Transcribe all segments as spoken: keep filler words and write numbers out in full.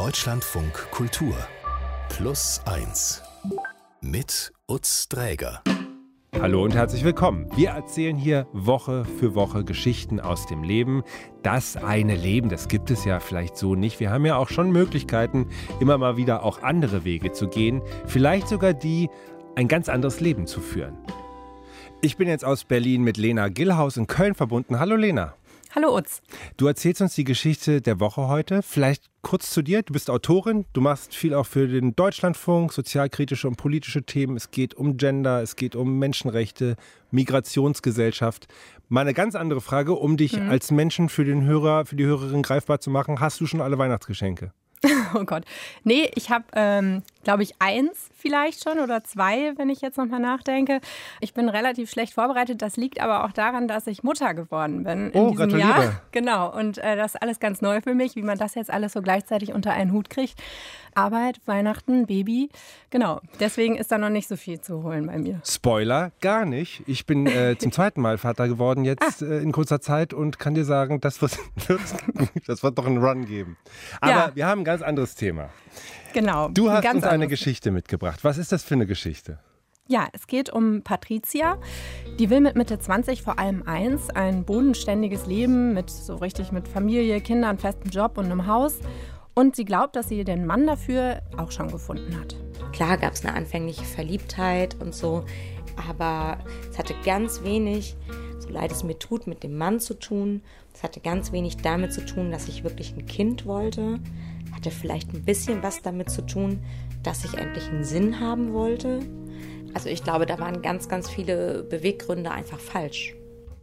Deutschlandfunk Kultur Plus eins mit Utz Dräger. Hallo und herzlich willkommen. Wir erzählen hier Woche für Woche Geschichten aus dem Leben. Das eine Leben, das gibt es ja vielleicht so nicht. Wir haben ja auch schon Möglichkeiten, immer mal wieder auch andere Wege zu gehen. Vielleicht sogar die, ein ganz anderes Leben zu führen. Ich bin jetzt aus Berlin mit Lena Gillhaus in Köln verbunden. Hallo Lena. Hallo Utz. Du erzählst uns die Geschichte der Woche heute. Vielleicht kurz zu dir. Du bist Autorin, du machst viel auch für den Deutschlandfunk, sozialkritische und politische Themen. Es geht um Gender, es geht um Menschenrechte, Migrationsgesellschaft. Mal eine ganz andere Frage, um dich mhm. als Menschen für den Hörer, für die Hörerin greifbar zu machen. Hast du schon alle Weihnachtsgeschenke? Oh Gott. Nee, ich habe, ähm, glaube ich, eins vielleicht schon oder zwei, wenn ich jetzt nochmal nachdenke. Ich bin relativ schlecht vorbereitet. Das liegt aber auch daran, dass ich Mutter geworden bin in oh, diesem gratuliere. Jahr. Genau. Und äh, das ist alles ganz neu für mich, wie man das jetzt alles so gleichzeitig unter einen Hut kriegt. Arbeit, Weihnachten, Baby. Genau. Deswegen ist da noch nicht so viel zu holen bei mir. Spoiler, gar nicht. Ich bin äh, zum zweiten Mal Vater geworden jetzt ah. äh, in kurzer Zeit und kann dir sagen, das wird, das wird doch einen Run geben. Aber ja. wir haben ein ganz anderes Thema. Genau. Du hast ein uns eine Geschichte mitgebracht. Was ist das für eine Geschichte? Ja, es geht um Patricia. Die will mit Mitte zwanzig vor allem eins, ein bodenständiges Leben mit so richtig mit Familie, Kindern, festem Job und einem Haus. Und sie glaubt, dass sie den Mann dafür auch schon gefunden hat. Klar gab es eine anfängliche Verliebtheit und so, aber es hatte ganz wenig, so leid es mir tut, mit dem Mann zu tun. Es hatte ganz wenig damit zu tun, dass ich wirklich ein Kind wollte. Hatte vielleicht ein bisschen was damit zu tun, dass ich endlich einen Sinn haben wollte. Also ich glaube, da waren ganz, ganz viele Beweggründe einfach falsch.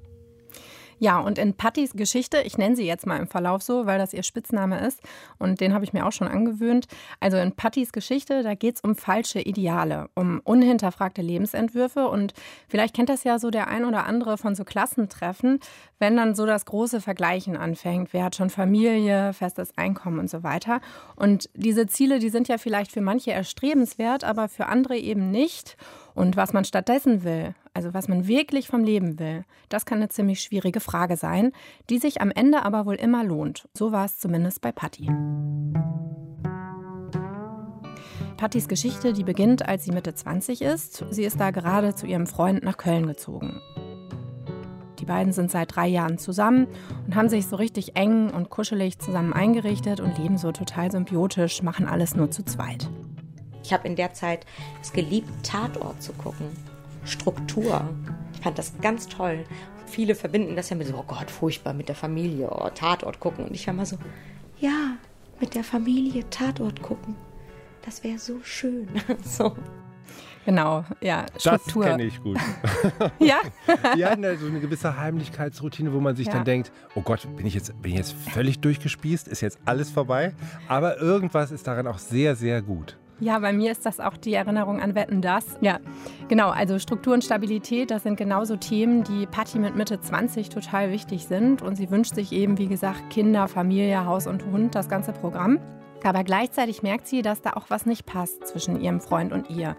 Ja, und in Pattys Geschichte, ich nenne sie jetzt mal im Verlauf so, weil das ihr Spitzname ist und den habe ich mir auch schon angewöhnt. Also in Pattys Geschichte, da geht es um falsche Ideale, um unhinterfragte Lebensentwürfe und vielleicht kennt das ja so der ein oder andere von so Klassentreffen, wenn dann so das große Vergleichen anfängt. Wer hat schon Familie, festes Einkommen und so weiter. Und diese Ziele, die sind ja vielleicht für manche erstrebenswert, aber für andere eben nicht. Und was man stattdessen will, also was man wirklich vom Leben will, das kann eine ziemlich schwierige Frage sein, die sich am Ende aber wohl immer lohnt. So war es zumindest bei Patti. Pattis Geschichte, die beginnt, als sie Mitte zwanzig ist. Sie ist da gerade zu ihrem Freund nach Köln gezogen. Die beiden sind seit drei Jahren zusammen und haben sich so richtig eng und kuschelig zusammen eingerichtet und leben so total symbiotisch, machen alles nur zu zweit. Ich habe in der Zeit es geliebt, Tatort zu gucken. Struktur. Ich fand das ganz toll. Viele verbinden das ja mit so, oh Gott, furchtbar mit der Familie, oh, Tatort gucken. Und ich war mal so, ja, mit der Familie Tatort gucken. Das wäre so schön. so. Genau, ja, Struktur. Das kenne ich gut. ja? Ja, ne, so eine gewisse Heimlichkeitsroutine, wo man sich ja. dann denkt, oh Gott, bin ich jetzt, bin ich jetzt völlig durchgespießt? Ist jetzt alles vorbei? Aber irgendwas ist daran auch sehr, sehr gut. Ja, bei mir ist das auch die Erinnerung an Wetten, dass. Ja, genau, also Struktur und Stabilität, das sind genauso Themen, die Patti mit Mitte zwanzig total wichtig sind. Und sie wünscht sich eben, wie gesagt, Kinder, Familie, Haus und Hund, das ganze Programm. Aber gleichzeitig merkt sie, dass da auch was nicht passt zwischen ihrem Freund und ihr.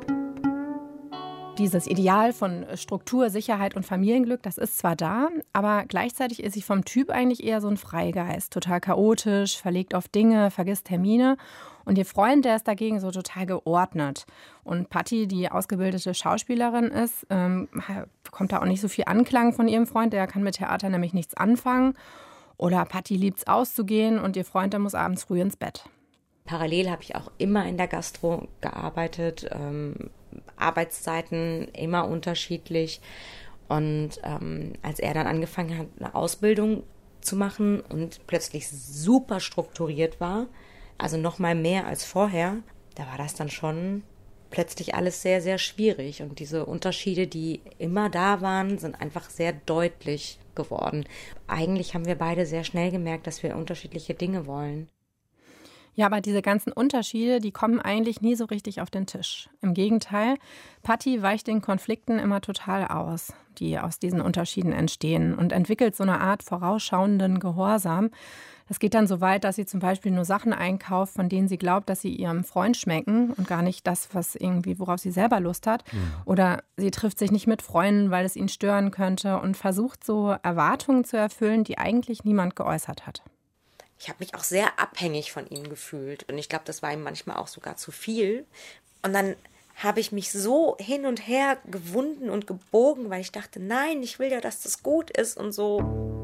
Dieses Ideal von Struktur, Sicherheit und Familienglück, das ist zwar da, aber gleichzeitig ist sie vom Typ eigentlich eher so ein Freigeist. Total chaotisch, verlegt auf Dinge, vergisst Termine. Und ihr Freund, der ist dagegen so total geordnet. Und Patti, die ausgebildete Schauspielerin ist, ähm, bekommt da auch nicht so viel Anklang von ihrem Freund. Der kann mit Theater nämlich nichts anfangen. Oder Patti liebt es auszugehen und ihr Freund, der muss abends früh ins Bett. Parallel habe ich auch immer in der Gastro gearbeitet. Ähm, Arbeitszeiten immer unterschiedlich. Und ähm, als er dann angefangen hat, eine Ausbildung zu machen und plötzlich super strukturiert war, also noch mal mehr als vorher, da war das dann schon plötzlich alles sehr, sehr schwierig. Und diese Unterschiede, die immer da waren, sind einfach sehr deutlich geworden. Eigentlich haben wir beide sehr schnell gemerkt, dass wir unterschiedliche Dinge wollen. Ja, aber diese ganzen Unterschiede, die kommen eigentlich nie so richtig auf den Tisch. Im Gegenteil, Patti weicht den Konflikten immer total aus, die aus diesen Unterschieden entstehen und entwickelt so eine Art vorausschauenden Gehorsam. Das geht dann so weit, dass sie zum Beispiel nur Sachen einkauft, von denen sie glaubt, dass sie ihrem Freund schmecken und gar nicht das, was irgendwie, worauf sie selber Lust hat. Mhm. Oder sie trifft sich nicht mit Freunden, weil es ihn stören könnte und versucht so Erwartungen zu erfüllen, die eigentlich niemand geäußert hat. Ich habe mich auch sehr abhängig von ihm gefühlt. Und ich glaube, das war ihm manchmal auch sogar zu viel. Und dann habe ich mich so hin und her gewunden und gebogen, weil ich dachte, nein, ich will ja, dass das gut ist und so.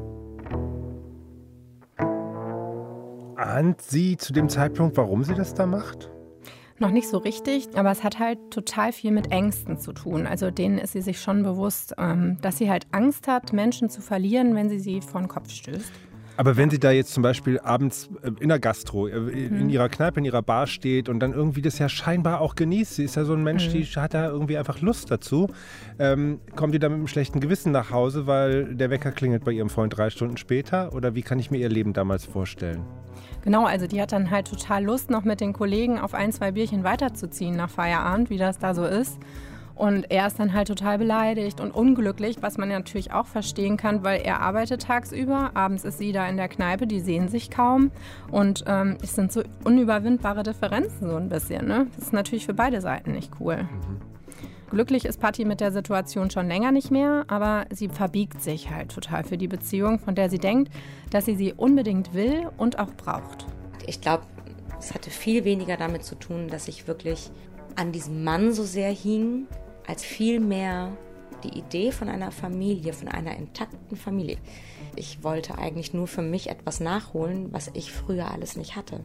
Ahnt sie zu dem Zeitpunkt, warum sie das da macht? Noch nicht so richtig, aber es hat halt total viel mit Ängsten zu tun. Also denen ist sie sich schon bewusst, ähm, dass sie halt Angst hat, Menschen zu verlieren, wenn sie sie vor den Kopf stößt. Aber wenn sie da jetzt zum Beispiel abends in der Gastro, in ihrer Kneipe, in ihrer Bar steht und dann irgendwie das ja scheinbar auch genießt, sie ist ja so ein Mensch, die hat da irgendwie einfach Lust dazu, ähm, kommt die dann mit einem schlechten Gewissen nach Hause, weil der Wecker klingelt bei ihrem Freund drei Stunden später? Oder wie kann ich mir ihr Leben damals vorstellen? Genau, also die hat dann halt total Lust, noch mit den Kollegen auf ein, zwei Bierchen weiterzuziehen nach Feierabend, wie das da so ist. Und er ist dann halt total beleidigt und unglücklich, was man ja natürlich auch verstehen kann, weil er arbeitet tagsüber, abends ist sie da in der Kneipe, die sehen sich kaum. Und ähm, es sind so unüberwindbare Differenzen so ein bisschen. Ne? Das ist natürlich für beide Seiten nicht cool. Mhm. Glücklich ist Patti mit der Situation schon länger nicht mehr, aber sie verbiegt sich halt total für die Beziehung, von der sie denkt, dass sie sie unbedingt will und auch braucht. Ich glaube, es hatte viel weniger damit zu tun, dass ich wirklich an diesem Mann so sehr hing, als vielmehr die Idee von einer Familie, von einer intakten Familie. Ich wollte eigentlich nur für mich etwas nachholen, was ich früher alles nicht hatte.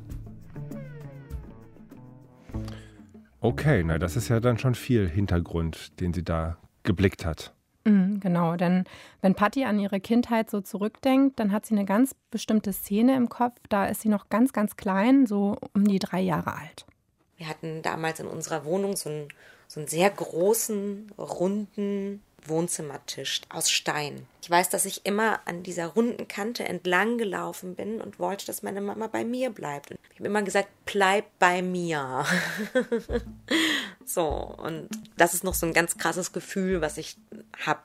Okay, na das ist ja dann schon viel Hintergrund, den sie da geblickt hat. Mhm, genau, denn wenn Patti an ihre Kindheit so zurückdenkt, dann hat sie eine ganz bestimmte Szene im Kopf. Da ist sie noch ganz, ganz klein, so um die drei Jahre alt. Wir hatten damals in unserer Wohnung so einen, so einen sehr großen, runden Wohnzimmertisch aus Stein. Ich weiß, dass ich immer an dieser runden Kante entlang gelaufen bin und wollte, dass meine Mama bei mir bleibt. Und ich habe immer gesagt, bleib bei mir. So, und das ist noch so ein ganz krasses Gefühl, was ich habe.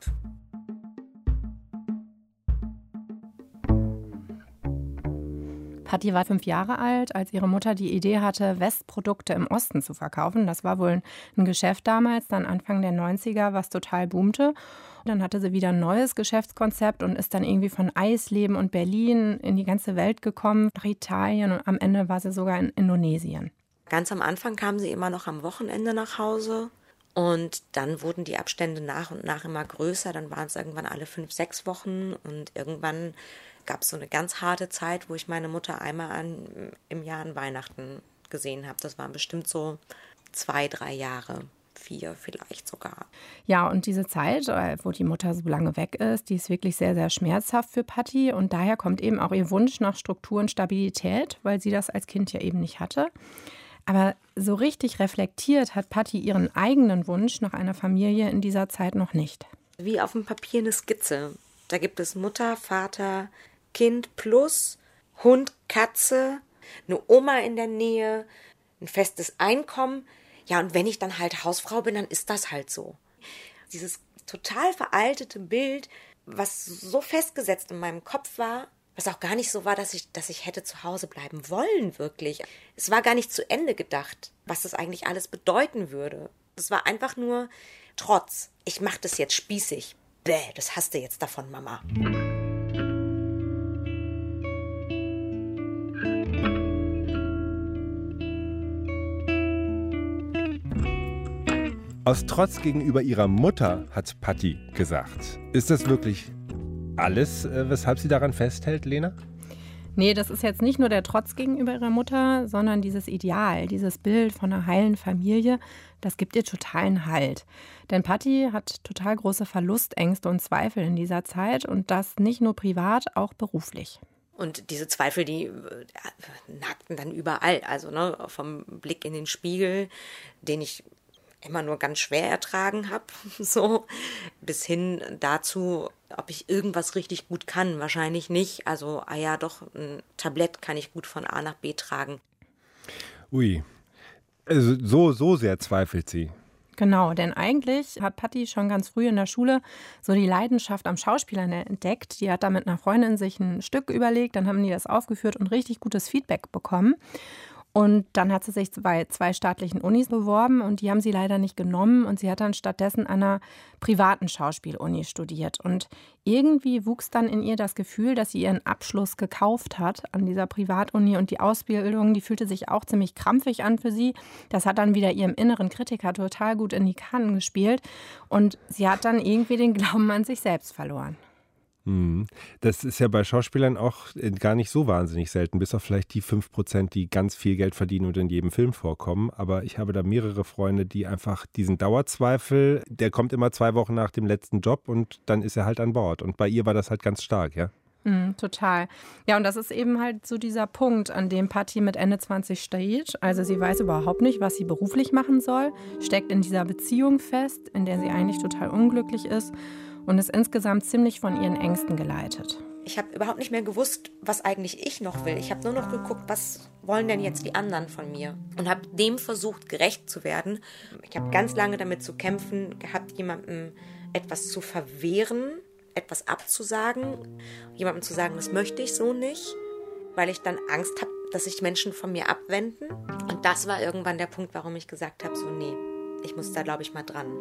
Patti war fünf Jahre alt, als ihre Mutter die Idee hatte, Westprodukte im Osten zu verkaufen. Das war wohl ein Geschäft damals, dann Anfang der neunziger, was total boomte. Dann hatte sie wieder ein neues Geschäftskonzept und ist dann irgendwie von Eisleben und Berlin in die ganze Welt gekommen, nach Italien und am Ende war sie sogar in Indonesien. Ganz am Anfang kam sie immer noch am Wochenende nach Hause und dann wurden die Abstände nach und nach immer größer. Dann waren es irgendwann alle fünf, sechs Wochen und irgendwann gab es so eine ganz harte Zeit, wo ich meine Mutter einmal an, im Jahr an Weihnachten gesehen habe. Das waren bestimmt so zwei, drei Jahre, vier vielleicht sogar. Ja, und diese Zeit, wo die Mutter so lange weg ist, die ist wirklich sehr, sehr schmerzhaft für Patti. Und daher kommt eben auch ihr Wunsch nach Struktur und Stabilität, weil sie das als Kind ja eben nicht hatte. Aber so richtig reflektiert hat Patti ihren eigenen Wunsch nach einer Familie in dieser Zeit noch nicht. Wie auf dem Papier eine Skizze. Da gibt es Mutter, Vater, Kind plus Hund, Katze, eine Oma in der Nähe, ein festes Einkommen. Ja, und wenn ich dann halt Hausfrau bin, dann ist das halt so. Dieses total veraltete Bild, was so festgesetzt in meinem Kopf war, was auch gar nicht so war, dass ich, dass ich hätte zu Hause bleiben wollen, wirklich. Es war gar nicht zu Ende gedacht, was das eigentlich alles bedeuten würde. Es war einfach nur Trotz. Ich mach das jetzt spießig. Bäh, das hast du jetzt davon, Mama. Aus Trotz gegenüber ihrer Mutter, hat Patti gesagt. Ist das wirklich alles, weshalb sie daran festhält, Lena? Nee, das ist jetzt nicht nur der Trotz gegenüber ihrer Mutter, sondern dieses Ideal, dieses Bild von einer heilen Familie, das gibt ihr totalen Halt. Denn Patti hat total große Verlustängste und Zweifel in dieser Zeit und das nicht nur privat, auch beruflich. Und diese Zweifel, die nagten dann überall, also ne, vom Blick in den Spiegel, den ich immer nur ganz schwer ertragen habe, so, bis hin dazu, ob ich irgendwas richtig gut kann, wahrscheinlich nicht. Also, ah ja, doch, ein Tablett kann ich gut von A nach B tragen. Ui, also so, so sehr zweifelt sie. Genau, denn eigentlich hat Patti schon ganz früh in der Schule so die Leidenschaft am Schauspielern entdeckt. Die hat da mit einer Freundin sich ein Stück überlegt, dann haben die das aufgeführt und richtig gutes Feedback bekommen. Und dann hat sie sich bei zwei staatlichen Unis beworben und die haben sie leider nicht genommen. Und sie hat dann stattdessen an einer privaten Schauspieluni studiert. Und irgendwie wuchs dann in ihr das Gefühl, dass sie ihren Abschluss gekauft hat an dieser Privatuni. Und die Ausbildung, die fühlte sich auch ziemlich krampfig an für sie. Das hat dann wieder ihrem inneren Kritiker total gut in die Karten gespielt. Und sie hat dann irgendwie den Glauben an sich selbst verloren. Das ist ja bei Schauspielern auch gar nicht so wahnsinnig selten, bis auf vielleicht die fünf Prozent, die ganz viel Geld verdienen und in jedem Film vorkommen. Aber ich habe da mehrere Freunde, die einfach diesen Dauerzweifel, der kommt immer zwei Wochen nach dem letzten Job und dann ist er halt an Bord. Und bei ihr war das halt ganz stark, ja? Mm, total. Ja, und das ist eben halt so dieser Punkt, an dem Patti mit Ende zwanzig steht. Also sie weiß überhaupt nicht, was sie beruflich machen soll, steckt in dieser Beziehung fest, in der sie eigentlich total unglücklich ist. Und ist insgesamt ziemlich von ihren Ängsten geleitet. Ich habe überhaupt nicht mehr gewusst, was eigentlich ich noch will. Ich habe nur noch geguckt, was wollen denn jetzt die anderen von mir? Und habe dem versucht, gerecht zu werden. Ich habe ganz lange damit zu kämpfen gehabt, jemandem etwas zu verwehren, etwas abzusagen, jemandem zu sagen, das möchte ich so nicht, weil ich dann Angst habe, dass sich Menschen von mir abwenden. Und das war irgendwann der Punkt, warum ich gesagt habe, so nee, ich muss da, glaube ich, mal dran.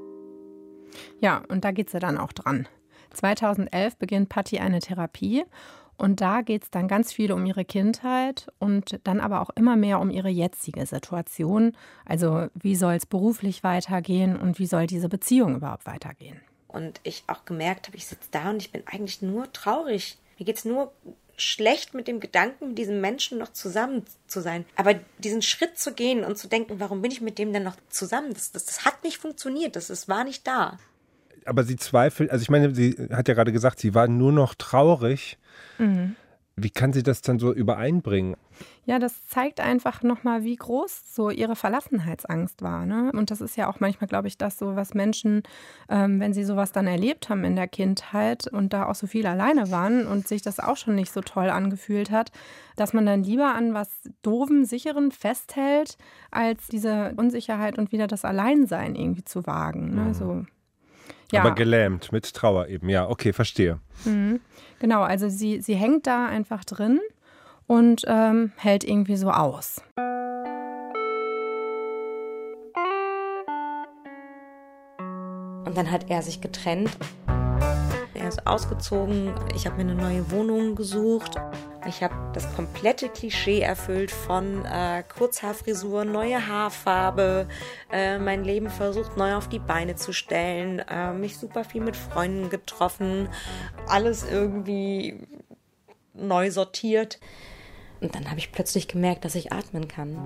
Ja, und da geht sie dann auch dran. zweitausendelf beginnt Patti eine Therapie und da geht es dann ganz viel um ihre Kindheit und dann aber auch immer mehr um ihre jetzige Situation. Also wie soll es beruflich weitergehen und wie soll diese Beziehung überhaupt weitergehen? Und ich auch gemerkt habe, ich sitze da und ich bin eigentlich nur traurig. Mir geht es nur schlecht mit dem Gedanken, mit diesem Menschen noch zusammen zu sein. Aber diesen Schritt zu gehen und zu denken, warum bin ich mit dem denn noch zusammen? Das, das, das hat nicht funktioniert, das, das war nicht da. Aber sie zweifelt, also ich meine, sie hat ja gerade gesagt, sie war nur noch traurig. Mhm. Wie kann sie das dann so übereinbringen? Ja, das zeigt einfach nochmal, wie groß so ihre Verlassenheitsangst war. Ne? Und das ist ja auch manchmal, glaube ich, das so, was Menschen, ähm, wenn sie sowas dann erlebt haben in der Kindheit und da auch so viel alleine waren und sich das auch schon nicht so toll angefühlt hat, dass man dann lieber an was Doofen, Sicheren festhält, als diese Unsicherheit und wieder das Alleinsein irgendwie zu wagen. Ne? Mhm. So. Ja. Aber gelähmt, mit Trauer eben. Ja, okay, verstehe. Mhm. Genau, also sie, sie hängt da einfach drin und ähm, hält irgendwie so aus. Und dann hat er sich getrennt. Er ist ausgezogen. Ich habe mir eine neue Wohnung gesucht. Ich habe das komplette Klischee erfüllt von äh, Kurzhaarfrisur, neue Haarfarbe, äh, mein Leben versucht neu auf die Beine zu stellen, äh, mich super viel mit Freunden getroffen, alles irgendwie neu sortiert. Und dann habe ich plötzlich gemerkt, dass ich atmen kann.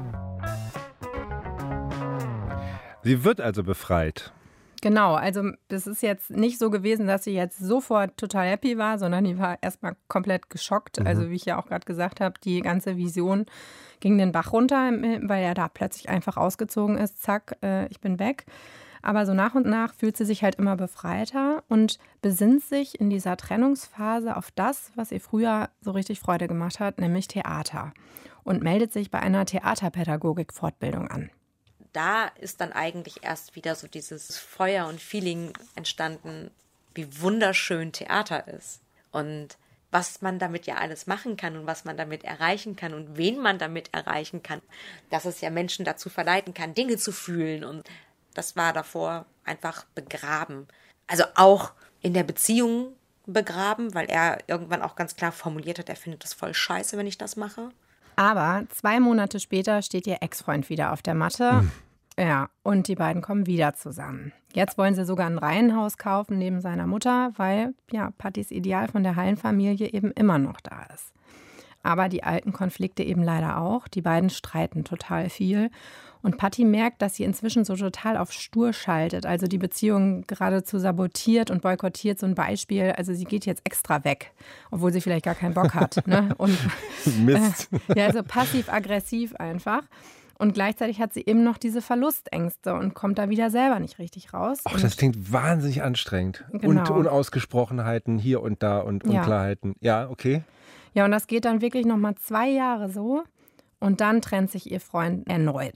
Sie wird also befreit. Genau, also es ist jetzt nicht so gewesen, dass sie jetzt sofort total happy war, sondern die war erstmal komplett geschockt. Mhm. Also wie ich ja auch gerade gesagt habe, die ganze Vision ging den Bach runter, weil er da plötzlich einfach ausgezogen ist. Zack, äh, ich bin weg. Aber so nach und nach fühlt sie sich halt immer befreiter und besinnt sich in dieser Trennungsphase auf das, was ihr früher so richtig Freude gemacht hat, nämlich Theater. Und meldet sich bei einer Theaterpädagogik-Fortbildung an. Da ist dann eigentlich erst wieder so dieses Feuer und Feeling entstanden, wie wunderschön Theater ist. Und was man damit ja alles machen kann und was man damit erreichen kann und wen man damit erreichen kann. Dass es ja Menschen dazu verleiten kann, Dinge zu fühlen. Und das war davor einfach begraben. Also auch in der Beziehung begraben, weil er irgendwann auch ganz klar formuliert hat, er findet das voll scheiße, wenn ich das mache. Aber zwei Monate später steht ihr Ex-Freund wieder auf der Matte. Mhm. Ja, und die beiden kommen wieder zusammen. Jetzt wollen sie sogar ein Reihenhaus kaufen neben seiner Mutter, weil ja Pattis Ideal von der Hallenfamilie eben immer noch da ist. Aber die alten Konflikte eben leider auch. Die beiden streiten total viel. Und Patti merkt, dass sie inzwischen so total auf stur schaltet, also die Beziehung geradezu sabotiert und boykottiert. So ein Beispiel, also sie geht jetzt extra weg, obwohl sie vielleicht gar keinen Bock hat. Ne? Und, Mist. Äh, ja, also passiv-aggressiv einfach. Und gleichzeitig hat sie eben noch diese Verlustängste und kommt da wieder selber nicht richtig raus. Ach, das klingt wahnsinnig anstrengend. Genau. Und Unausgesprochenheiten hier und da und Unklarheiten. Ja, ja, okay. Ja, und das geht dann wirklich nochmal zwei Jahre so. Und dann trennt sich ihr Freund erneut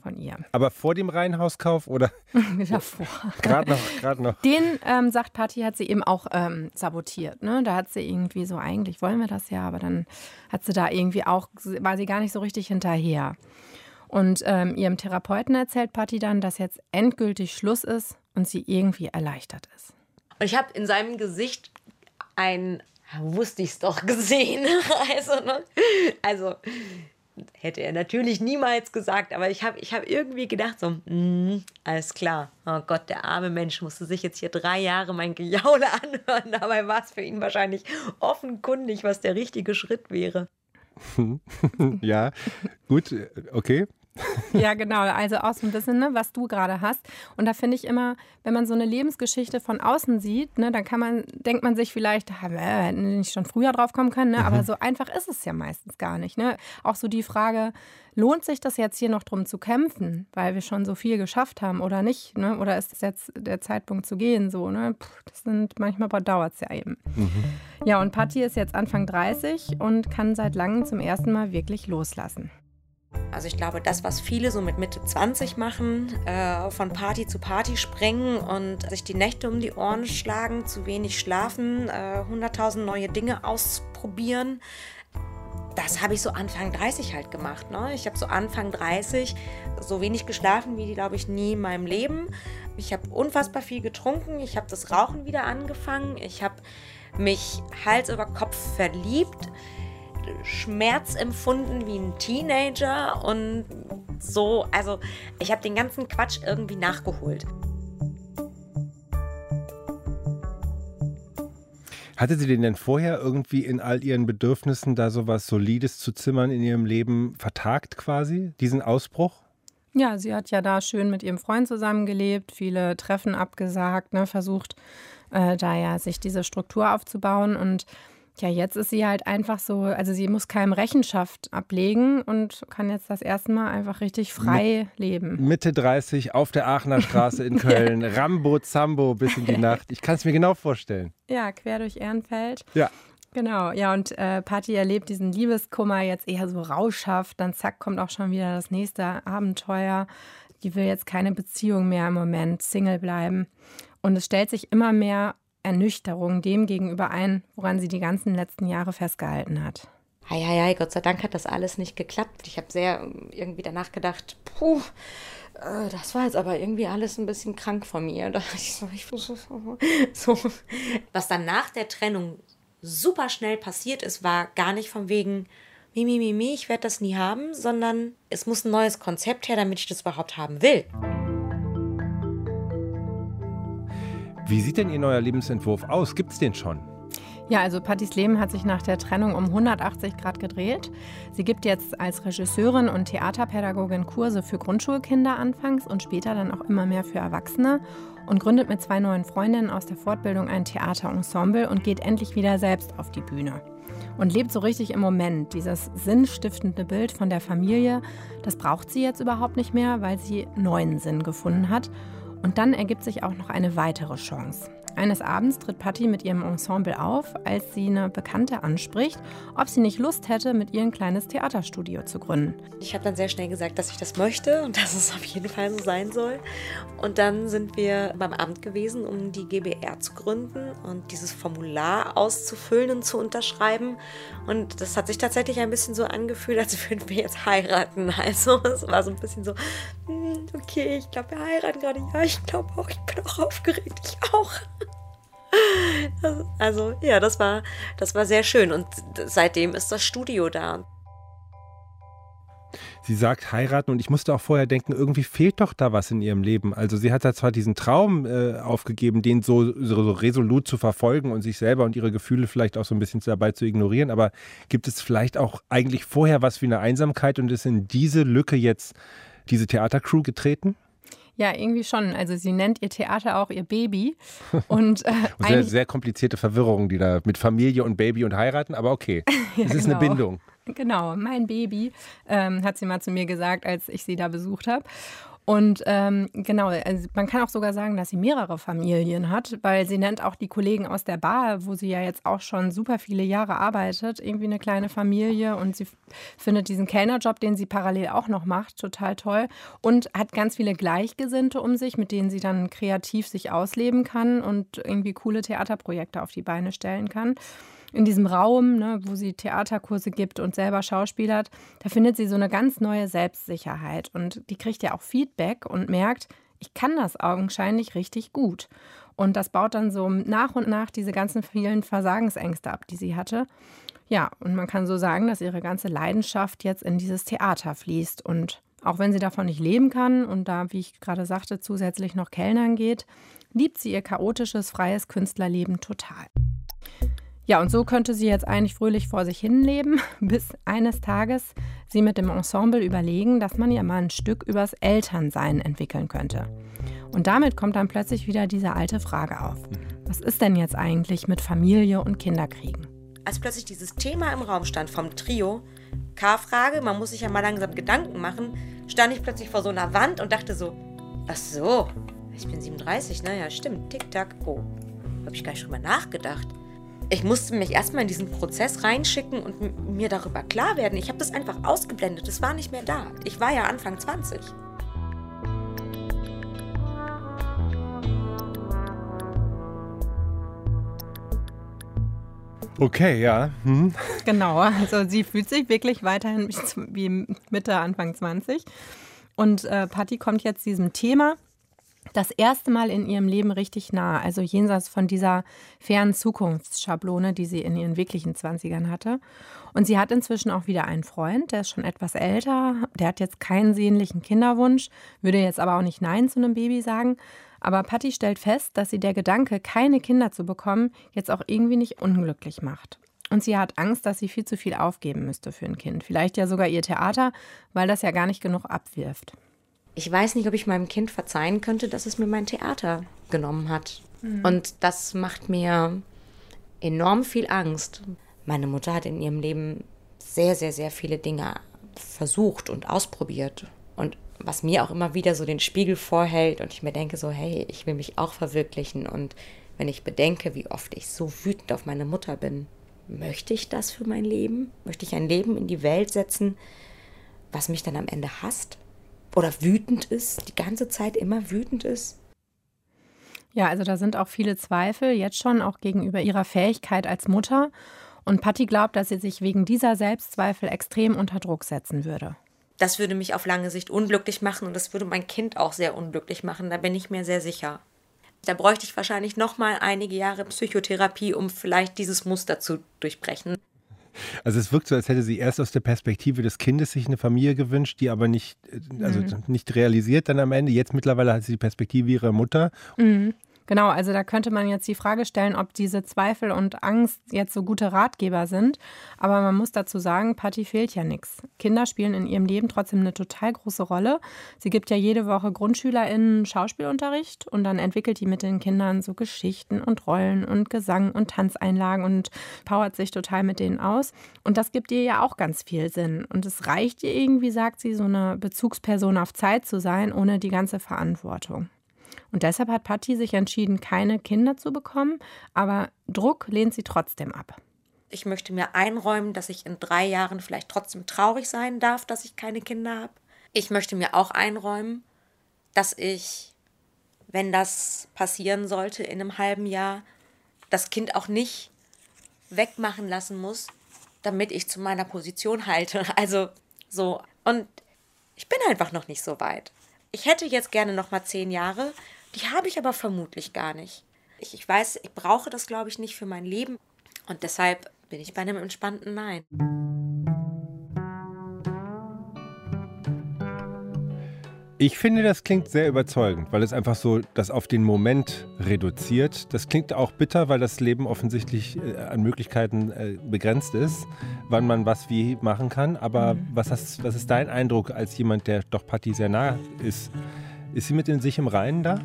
von ihr. Aber vor dem Reihenhauskauf oder? Davor. Gerade noch, gerade noch. Den, ähm, sagt Patti, hat sie eben auch ähm, sabotiert. Ne? Da hat sie irgendwie so, eigentlich wollen wir das ja, aber dann hat sie da irgendwie auch, war sie gar nicht so richtig hinterher. Und ähm, ihrem Therapeuten erzählt Patti dann, dass jetzt endgültig Schluss ist und sie irgendwie erleichtert ist. Und ich habe in seinem Gesicht ein, wusste ich es doch, gesehen. also, ne? also hätte er natürlich niemals gesagt, aber ich habe ich hab irgendwie gedacht, so, mm, alles klar. Oh Gott, der arme Mensch musste sich jetzt hier drei Jahre mein Gejaule anhören. Dabei war es für ihn wahrscheinlich offenkundig, was der richtige Schritt wäre. Ja, gut, okay. Ja, genau. Also auch so ein bisschen, ne, was du gerade hast. Und da finde ich immer, wenn man so eine Lebensgeschichte von außen sieht, ne, dann kann man, denkt man sich vielleicht, äh, hätten wir nicht schon früher drauf kommen können. Ne? Mhm. Aber so einfach ist es ja meistens gar nicht. Ne? Auch so die Frage, lohnt sich das jetzt hier noch drum zu kämpfen, weil wir schon so viel geschafft haben oder nicht? Ne? Oder ist es jetzt der Zeitpunkt zu gehen? So, ne? Puh, das sind, manchmal dauert es ja eben. Mhm. Ja, und Patti ist jetzt Anfang dreißig und kann seit langem zum ersten Mal wirklich loslassen. Also ich glaube, das, was viele so mit Mitte zwanzig machen, äh, von Party zu Party springen und sich die Nächte um die Ohren schlagen, zu wenig schlafen, äh, hunderttausend neue Dinge ausprobieren, das habe ich so Anfang dreißig halt gemacht. Ne? Ich habe so Anfang dreißig so wenig geschlafen wie, glaube ich, nie in meinem Leben. Ich habe unfassbar viel getrunken, ich habe das Rauchen wieder angefangen, ich habe mich Hals über Kopf verliebt, Schmerz empfunden wie ein Teenager und so, also ich habe den ganzen Quatsch irgendwie nachgeholt. Hatte sie denn vorher irgendwie in all ihren Bedürfnissen da so was Solides zu zimmern in ihrem Leben vertagt quasi, diesen Ausbruch? Ja, sie hat ja da schön mit ihrem Freund zusammengelebt, viele Treffen abgesagt, ne, versucht äh, da ja sich diese Struktur aufzubauen und ja, jetzt ist sie halt einfach so, also sie muss keinem Rechenschaft ablegen und kann jetzt das erste Mal einfach richtig frei Mit, leben. Mitte dreißig auf der Aachener Straße in Köln, ja. Rambo Zambo bis in die Nacht. Ich kann es mir genau vorstellen. Ja, quer durch Ehrenfeld. Ja. Genau, ja, und äh, Patti erlebt diesen Liebeskummer jetzt eher so rauschhaft. Dann zack, kommt auch schon wieder das nächste Abenteuer. Die will jetzt keine Beziehung mehr im Moment, Single bleiben. Und es stellt sich immer mehr Ernüchterung dem gegenüber ein, woran sie die ganzen letzten Jahre festgehalten hat. Hei, hei, hei, Gott sei Dank hat das alles nicht geklappt. Ich habe sehr irgendwie danach gedacht, puh, äh, das war jetzt aber irgendwie alles ein bisschen krank von mir. Da ich so, ich, so. Was dann nach der Trennung super schnell passiert ist, war gar nicht von wegen, mi, mi, mi, mi, ich werde das nie haben, sondern es muss ein neues Konzept her, damit ich das überhaupt haben will. Wie sieht denn Ihr neuer Lebensentwurf aus? Gibt es den schon? Ja, also Pattis Leben hat sich nach der Trennung um hundertachtzig Grad gedreht. Sie gibt jetzt als Regisseurin und Theaterpädagogin Kurse für Grundschulkinder anfangs und später dann auch immer mehr für Erwachsene und gründet mit zwei neuen Freundinnen aus der Fortbildung ein Theaterensemble und geht endlich wieder selbst auf die Bühne. Und lebt so richtig im Moment. Dieses sinnstiftende Bild von der Familie, das braucht sie jetzt überhaupt nicht mehr, weil sie neuen Sinn gefunden hat. Und dann ergibt sich auch noch eine weitere Chance. Eines Abends tritt Patti mit ihrem Ensemble auf, als sie eine Bekannte anspricht, ob sie nicht Lust hätte, mit ihr ein kleines Theaterstudio zu gründen. Ich habe dann sehr schnell gesagt, dass ich das möchte und dass es auf jeden Fall so sein soll. Und dann sind wir beim Amt gewesen, um die G b R zu gründen und dieses Formular auszufüllen und zu unterschreiben. Und das hat sich tatsächlich ein bisschen so angefühlt, als würden wir jetzt heiraten. Also es war so ein bisschen so, okay, ich glaube, wir heiraten gerade. Ja, ich glaube auch, ich bin auch aufgeregt, ich auch. Also ja, das war, das war sehr schön und seitdem ist das Studio da. Sie sagt heiraten und ich musste auch vorher denken, irgendwie fehlt doch da was in ihrem Leben. Also sie hat da zwar diesen Traum äh, aufgegeben, den so, so, so resolut zu verfolgen und sich selber und ihre Gefühle vielleicht auch so ein bisschen dabei zu ignorieren, aber gibt es vielleicht auch eigentlich vorher was wie eine Einsamkeit und ist in diese Lücke jetzt diese Theatercrew getreten? Ja, irgendwie schon. Also sie nennt ihr Theater auch ihr Baby. Und, äh, und sehr, sehr komplizierte Verwirrung, die da mit Familie und Baby und heiraten, aber okay, ja, es ist genau. eine Bindung. Genau, mein Baby, ähm, hat sie mal zu mir gesagt, als ich sie da besucht habe. Und ähm, genau, also man kann auch sogar sagen, dass sie mehrere Familien hat, weil sie nennt auch die Kollegen aus der Bar, wo sie ja jetzt auch schon super viele Jahre arbeitet, irgendwie eine kleine Familie. Und sie findet diesen Kellnerjob, den sie parallel auch noch macht, total toll. Und hat ganz viele Gleichgesinnte um sich, mit denen sie dann kreativ sich ausleben kann und irgendwie coole Theaterprojekte auf die Beine stellen kann. In diesem Raum, ne, wo sie Theaterkurse gibt und selber schauspielert, da findet sie so eine ganz neue Selbstsicherheit. Und die kriegt ja auch Feedback und merkt, ich kann das augenscheinlich richtig gut. Und das baut dann so nach und nach diese ganzen vielen Versagensängste ab, die sie hatte. Ja, und man kann so sagen, dass ihre ganze Leidenschaft jetzt in dieses Theater fließt. Und auch wenn sie davon nicht leben kann und da, wie ich gerade sagte, zusätzlich noch Kellnern geht, liebt sie ihr chaotisches, freies Künstlerleben total. Ja, und so könnte sie jetzt eigentlich fröhlich vor sich hin leben, bis eines Tages sie mit dem Ensemble überlegen, dass man ja mal ein Stück übers Elternsein entwickeln könnte. Und damit kommt dann plötzlich wieder diese alte Frage auf. Was ist denn jetzt eigentlich mit Familie und Kinderkriegen? Als plötzlich dieses Thema im Raum stand vom Trio, K-Frage, man muss sich ja mal langsam Gedanken machen, stand ich plötzlich vor so einer Wand und dachte so, ach so, ich bin siebenunddreißig, naja, stimmt, tick-tack, oh, habe ich gar nicht drüber nachgedacht. Ich musste mich erstmal in diesen Prozess reinschicken und m- mir darüber klar werden. Ich habe das einfach ausgeblendet, das war nicht mehr da. Ich war ja Anfang zwanzig. Okay, ja. Hm. Genau, also sie fühlt sich wirklich weiterhin wie Mitte, Anfang zwanzig. Und äh, Patti kommt jetzt diesem Thema das erste Mal in ihrem Leben richtig nah, also jenseits von dieser fernen Zukunftsschablone, die sie in ihren wirklichen Zwanzigern hatte. Und sie hat inzwischen auch wieder einen Freund, der ist schon etwas älter, der hat jetzt keinen sehnlichen Kinderwunsch, würde jetzt aber auch nicht Nein zu einem Baby sagen. Aber Patti stellt fest, dass sie der Gedanke, keine Kinder zu bekommen, jetzt auch irgendwie nicht unglücklich macht. Und sie hat Angst, dass sie viel zu viel aufgeben müsste für ein Kind. Vielleicht ja sogar ihr Theater, weil das ja gar nicht genug abwirft. Ich weiß nicht, ob ich meinem Kind verzeihen könnte, dass es mir mein Theater genommen hat. Mhm. Und das macht mir enorm viel Angst. Meine Mutter hat in ihrem Leben sehr, sehr, sehr viele Dinge versucht und ausprobiert. Und was mir auch immer wieder so den Spiegel vorhält und ich mir denke so, hey, ich will mich auch verwirklichen. Und wenn ich bedenke, wie oft ich so wütend auf meine Mutter bin, möchte ich das für mein Leben? Möchte ich ein Leben in die Welt setzen, was mich dann am Ende hasst? Oder wütend ist, die ganze Zeit immer wütend ist? Ja, also da sind auch viele Zweifel, jetzt schon auch gegenüber ihrer Fähigkeit als Mutter. Und Patti glaubt, dass sie sich wegen dieser Selbstzweifel extrem unter Druck setzen würde. Das würde mich auf lange Sicht unglücklich machen und das würde mein Kind auch sehr unglücklich machen, da bin ich mir sehr sicher. Da bräuchte ich wahrscheinlich noch mal einige Jahre Psychotherapie, um vielleicht dieses Muster zu durchbrechen. Also es wirkt so, als hätte sie erst aus der Perspektive des Kindes sich eine Familie gewünscht, die aber nicht, also mhm. nicht realisiert dann am Ende. Jetzt mittlerweile hat sie die Perspektive ihrer Mutter. Mhm. Genau, also da könnte man jetzt die Frage stellen, ob diese Zweifel und Angst jetzt so gute Ratgeber sind. Aber man muss dazu sagen, Patti fehlt ja nichts. Kinder spielen in ihrem Leben trotzdem eine total große Rolle. Sie gibt ja jede Woche GrundschülerInnen Schauspielunterricht und dann entwickelt die mit den Kindern so Geschichten und Rollen und Gesang und Tanzeinlagen und powert sich total mit denen aus. Und das gibt ihr ja auch ganz viel Sinn. Und es reicht ihr irgendwie, sagt sie, so eine Bezugsperson auf Zeit zu sein, ohne die ganze Verantwortung. Und deshalb hat Patti sich entschieden, keine Kinder zu bekommen, aber Druck lehnt sie trotzdem ab. Ich möchte mir einräumen, dass ich in drei Jahren vielleicht trotzdem traurig sein darf, dass ich keine Kinder habe. Ich möchte mir auch einräumen, dass ich, wenn das passieren sollte in einem halben Jahr, das Kind auch nicht wegmachen lassen muss, damit ich zu meiner Position halte. Also so. Und ich bin einfach noch nicht so weit. Ich hätte jetzt gerne noch mal zehn Jahre, die habe ich aber vermutlich gar nicht. Ich, ich weiß, ich brauche das, glaube ich, nicht für mein Leben. Und deshalb bin ich bei einem entspannten Nein. Ich finde, das klingt sehr überzeugend, weil es einfach so das auf den Moment reduziert. Das klingt auch bitter, weil das Leben offensichtlich äh, an Möglichkeiten äh, begrenzt ist, wann man was wie machen kann. Aber mhm. was, hast, was ist dein Eindruck als jemand, der doch Patti sehr nah ist? Ist sie mit in sich im Reinen da?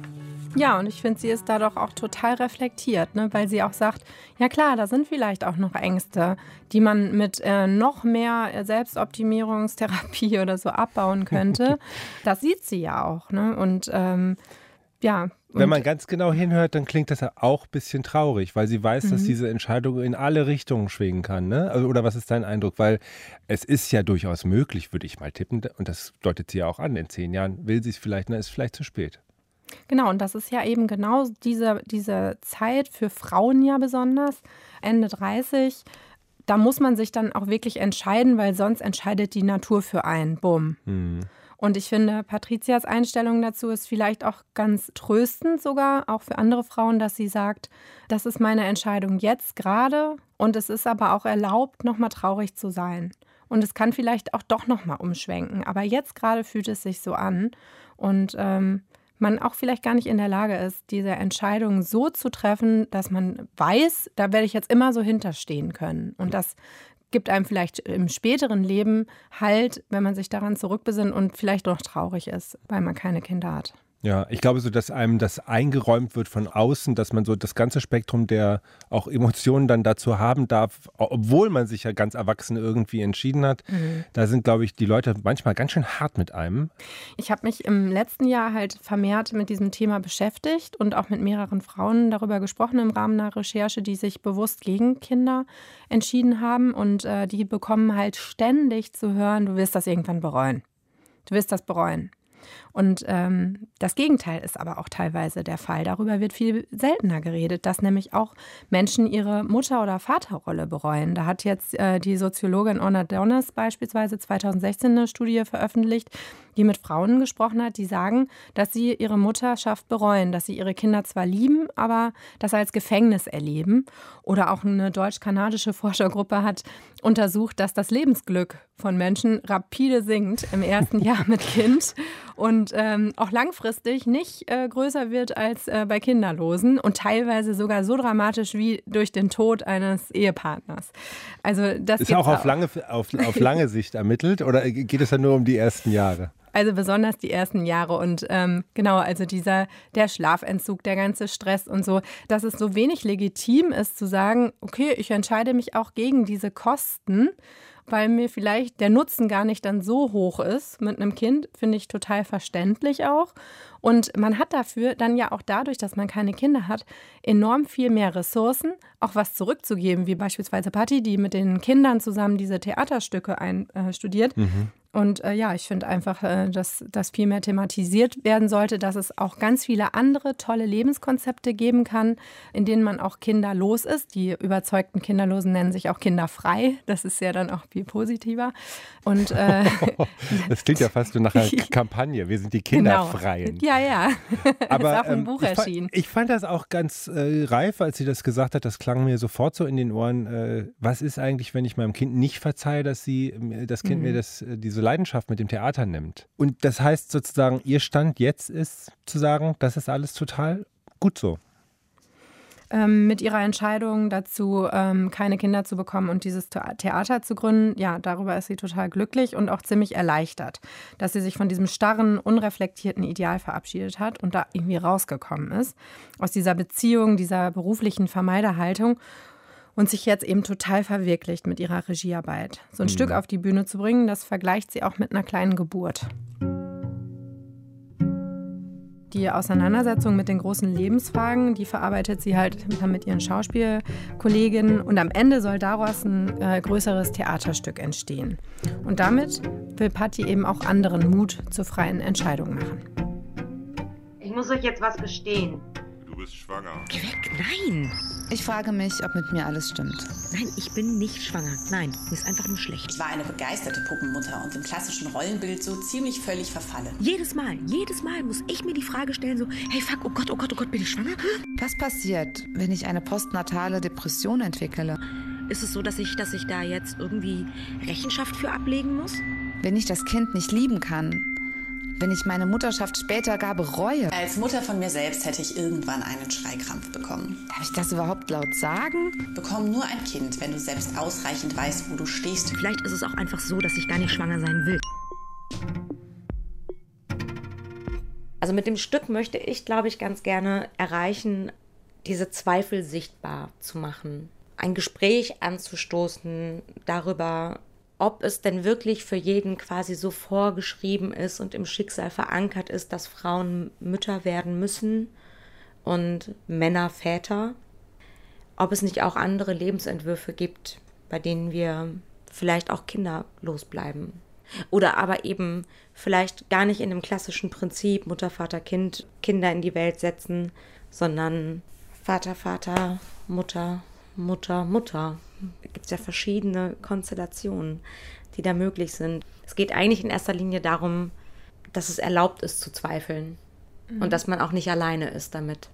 Ja, und ich finde, sie ist da doch auch total reflektiert, ne? Weil sie auch sagt, ja klar, da sind vielleicht auch noch Ängste, die man mit äh, noch mehr Selbstoptimierungstherapie oder so abbauen könnte. Das sieht sie ja auch, ne? Und ähm, ja. Wenn man ganz genau hinhört, dann klingt das ja auch ein bisschen traurig, weil sie weiß, mhm. dass diese Entscheidung in alle Richtungen schwingen kann, ne? Also, oder was ist dein Eindruck? Weil es ist ja durchaus möglich, würde ich mal tippen, und das deutet sie ja auch an, in zehn Jahren will sie es vielleicht, ne, ist vielleicht zu spät. Genau, und das ist ja eben genau diese, diese Zeit für Frauen ja besonders, Ende dreißig. Da muss man sich dann auch wirklich entscheiden, weil sonst entscheidet die Natur für einen. Bumm. Mhm. Und ich finde, Patrizias Einstellung dazu ist vielleicht auch ganz tröstend sogar, auch für andere Frauen, dass sie sagt, das ist meine Entscheidung jetzt gerade und es ist aber auch erlaubt, nochmal traurig zu sein. Und es kann vielleicht auch doch nochmal umschwenken. Aber jetzt gerade fühlt es sich so an und ähm, man auch vielleicht gar nicht in der Lage ist, diese Entscheidung so zu treffen, dass man weiß, da werde ich jetzt immer so hinterstehen können. Und das gibt einem vielleicht im späteren Leben Halt, wenn man sich daran zurückbesinnt und vielleicht noch traurig ist, weil man keine Kinder hat. Ja, ich glaube so, dass einem das eingeräumt wird von außen, dass man so das ganze Spektrum der auch Emotionen dann dazu haben darf, obwohl man sich ja ganz erwachsen irgendwie entschieden hat. Mhm. Da sind, glaube ich, die Leute manchmal ganz schön hart mit einem. Ich habe mich im letzten Jahr halt vermehrt mit diesem Thema beschäftigt und auch mit mehreren Frauen darüber gesprochen im Rahmen einer Recherche, die sich bewusst gegen Kinder entschieden haben. Und äh, die bekommen halt ständig zu hören, du wirst das irgendwann bereuen. Du wirst das bereuen. Und ähm, das Gegenteil ist aber auch teilweise der Fall. Darüber wird viel seltener geredet, dass nämlich auch Menschen ihre Mutter- oder Vaterrolle bereuen. Da hat jetzt äh, die Soziologin Orna Donis beispielsweise zweitausendsechzehn eine Studie veröffentlicht, die mit Frauen gesprochen hat, die sagen, dass sie ihre Mutterschaft bereuen, dass sie ihre Kinder zwar lieben, aber das als Gefängnis erleben. Oder auch eine deutsch-kanadische Forschergruppe hat untersucht, dass das Lebensglück von Menschen rapide sinkt im ersten Jahr mit Kind und ähm, auch langfristig nicht äh, größer wird als äh, bei Kinderlosen und teilweise sogar so dramatisch wie durch den Tod eines Ehepartners. Also das ist auch auf lange, auf, auf lange Sicht ermittelt oder geht es dann nur um die ersten Jahre? Also besonders die ersten Jahre und ähm, genau, also dieser, der Schlafentzug, der ganze Stress und so, dass es so wenig legitim ist zu sagen, okay, ich entscheide mich auch gegen diese Kosten, weil mir vielleicht der Nutzen gar nicht dann so hoch ist mit einem Kind, finde ich total verständlich auch. Und man hat dafür dann ja auch dadurch, dass man keine Kinder hat, enorm viel mehr Ressourcen, auch was zurückzugeben, wie beispielsweise Patti, die mit den Kindern zusammen diese Theaterstücke einstudiert. Äh, mhm. Und äh, ja, ich finde einfach, äh, dass das viel mehr thematisiert werden sollte, dass es auch ganz viele andere tolle Lebenskonzepte geben kann, in denen man auch kinderlos ist. Die überzeugten Kinderlosen nennen sich auch kinderfrei. Das ist ja dann auch viel positiver. Und, äh, das klingt ja fast so nach einer Kampagne. Wir sind die Kinderfreien. Genau. Ja, ja. Aber ist auch ein ähm, Buch ich erschienen. Fand, ich fand das auch ganz äh, reif, als sie das gesagt hat. Das klang mir sofort so in den Ohren. Äh, was ist eigentlich, wenn ich meinem Kind nicht verzeihe, dass sie das Kind mhm. mir das, diese Leidenschaft mit dem Theater nimmt? Und das heißt sozusagen, ihr Stand jetzt ist zu sagen, das ist alles total gut so. Ähm, mit ihrer Entscheidung dazu, ähm, keine Kinder zu bekommen und dieses Theater zu gründen, ja, darüber ist sie total glücklich und auch ziemlich erleichtert, dass sie sich von diesem starren, unreflektierten Ideal verabschiedet hat und da irgendwie rausgekommen ist, aus dieser Beziehung, dieser beruflichen Vermeiderhaltung und sich jetzt eben total verwirklicht mit ihrer Regiearbeit. So ein mhm. Stück auf die Bühne zu bringen, das vergleicht sie auch mit einer kleinen Geburt. Die Auseinandersetzung mit den großen Lebensfragen, die verarbeitet sie halt mit ihren Schauspielkolleginnen und am Ende soll daraus ein äh, größeres Theaterstück entstehen. Und damit will Patti eben auch anderen Mut zur freien Entscheidung machen. Ich muss euch jetzt was gestehen. Du bist schwanger. Geh weg, nein! Ich frage mich, ob mit mir alles stimmt. Nein, ich bin nicht schwanger. Nein, mir ist einfach nur schlecht. Ich war eine begeisterte Puppenmutter und im klassischen Rollenbild so ziemlich völlig verfallen. Jedes Mal, jedes Mal muss ich mir die Frage stellen, so, hey fuck, oh Gott, oh Gott, oh Gott, bin ich schwanger? Was passiert, wenn ich eine postnatale Depression entwickle? Ist es so, dass ich, dass ich da jetzt irgendwie Rechenschaft für ablegen muss? Wenn ich das Kind nicht lieben kann, wenn ich meine Mutterschaft später gar bereue. Als Mutter von mir selbst hätte ich irgendwann einen Schreikrampf bekommen. Darf ich das überhaupt laut sagen? Bekomm nur ein Kind, wenn du selbst ausreichend weißt, wo du stehst. Vielleicht ist es auch einfach so, dass ich gar nicht schwanger sein will. Also mit dem Stück möchte ich, glaube ich, ganz gerne erreichen, diese Zweifel sichtbar zu machen. Ein Gespräch anzustoßen darüber, ob es denn wirklich für jeden quasi so vorgeschrieben ist und im Schicksal verankert ist, dass Frauen Mütter werden müssen und Männer Väter. Ob es nicht auch andere Lebensentwürfe gibt, bei denen wir vielleicht auch kinderlos bleiben. Oder aber eben vielleicht gar nicht in dem klassischen Prinzip Mutter, Vater, Kind, Kinder in die Welt setzen, sondern Vater, Vater, Mutter, Mutter, Mutter. Da gibt es ja verschiedene Konstellationen, die da möglich sind. Es geht eigentlich in erster Linie darum, dass es erlaubt ist zu zweifeln mhm. und dass man auch nicht alleine ist damit.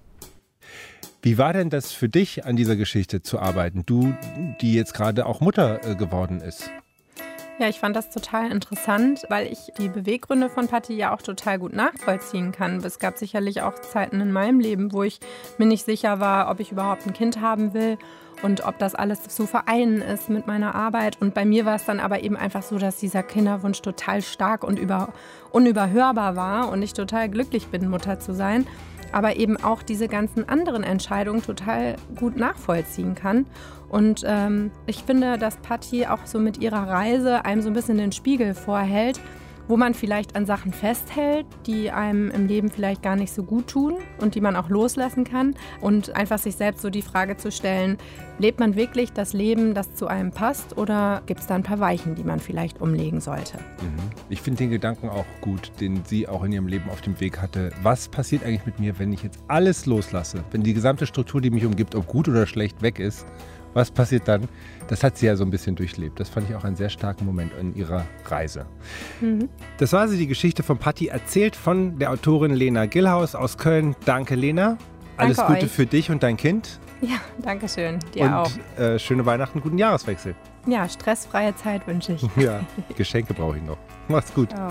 Wie war denn das für dich, an dieser Geschichte zu arbeiten? Du, die jetzt gerade auch Mutter äh, geworden ist. Ja, ich fand das total interessant, weil ich die Beweggründe von Patti ja auch total gut nachvollziehen kann. Es gab sicherlich auch Zeiten in meinem Leben, wo ich mir nicht sicher war, ob ich überhaupt ein Kind haben will und ob das alles zu vereinen ist mit meiner Arbeit. Und bei mir war es dann aber eben einfach so, dass dieser Kinderwunsch total stark und über, unüberhörbar war und ich total glücklich bin, Mutter zu sein. Aber eben auch diese ganzen anderen Entscheidungen total gut nachvollziehen kann. Und ähm, ich finde, dass Patti auch so mit ihrer Reise einem so ein bisschen den Spiegel vorhält, wo man vielleicht an Sachen festhält, die einem im Leben vielleicht gar nicht so gut tun und die man auch loslassen kann. Und einfach sich selbst so die Frage zu stellen, lebt man wirklich das Leben, das zu einem passt, oder gibt es da ein paar Weichen, die man vielleicht umlegen sollte? Mhm. Ich finde den Gedanken auch gut, den sie auch in ihrem Leben auf dem Weg hatte. Was passiert eigentlich mit mir, wenn ich jetzt alles loslasse? Wenn die gesamte Struktur, die mich umgibt, ob gut oder schlecht, weg ist? Was passiert dann? Das hat sie ja so ein bisschen durchlebt. Das fand ich auch einen sehr starken Moment in ihrer Reise. Mhm. Das war sie, die Geschichte von Patti, erzählt von der Autorin Lena Gillhaus aus Köln. Danke, Lena. Alles Danke Gute euch. Für dich und dein Kind. Ja, danke schön. Dir und, auch. Äh, schöne Weihnachten, guten Jahreswechsel. Ja, stressfreie Zeit wünsche ich. Ja, Geschenke brauche ich noch. Mach's gut. Ciao.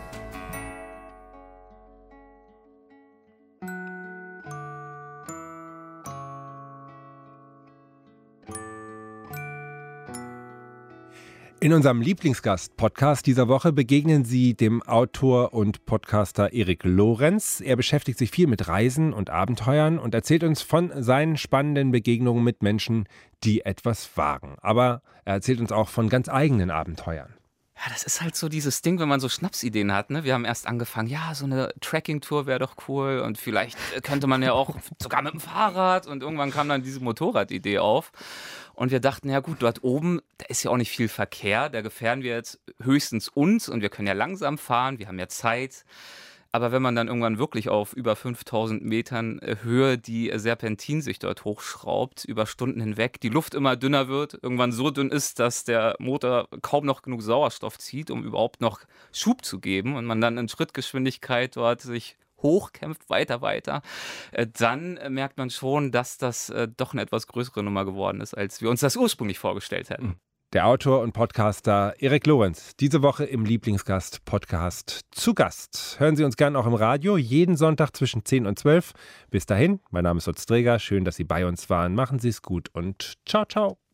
In unserem Lieblingsgast-Podcast dieser Woche begegnen Sie dem Autor und Podcaster Erik Lorenz. Er beschäftigt sich viel mit Reisen und Abenteuern und erzählt uns von seinen spannenden Begegnungen mit Menschen, die etwas wagen. Aber er erzählt uns auch von ganz eigenen Abenteuern. Ja, das ist halt so dieses Ding, wenn man so Schnapsideen hat, ne? Wir haben erst angefangen, ja, so eine Trekking-Tour wäre doch cool und vielleicht könnte man ja auch sogar mit dem Fahrrad, und irgendwann kam dann diese Motorradidee auf. Und wir dachten, ja gut, dort oben, da ist ja auch nicht viel Verkehr, da gefährden wir jetzt höchstens uns und wir können ja langsam fahren, wir haben ja Zeit. Aber wenn man dann irgendwann wirklich auf über fünftausend Metern Höhe die Serpentin sich dort hochschraubt, über Stunden hinweg, die Luft immer dünner wird, irgendwann so dünn ist, dass der Motor kaum noch genug Sauerstoff zieht, um überhaupt noch Schub zu geben, und man dann in Schrittgeschwindigkeit dort sich hochkämpft, weiter, weiter, dann merkt man schon, dass das doch eine etwas größere Nummer geworden ist, als wir uns das ursprünglich vorgestellt hätten. Der Autor und Podcaster Erik Lorenz, diese Woche im Lieblingsgast-Podcast zu Gast. Hören Sie uns gerne auch im Radio, jeden Sonntag zwischen zehn und zwölf. Bis dahin, mein Name ist Lutz Dräger, schön, dass Sie bei uns waren. Machen Sie es gut und ciao, ciao.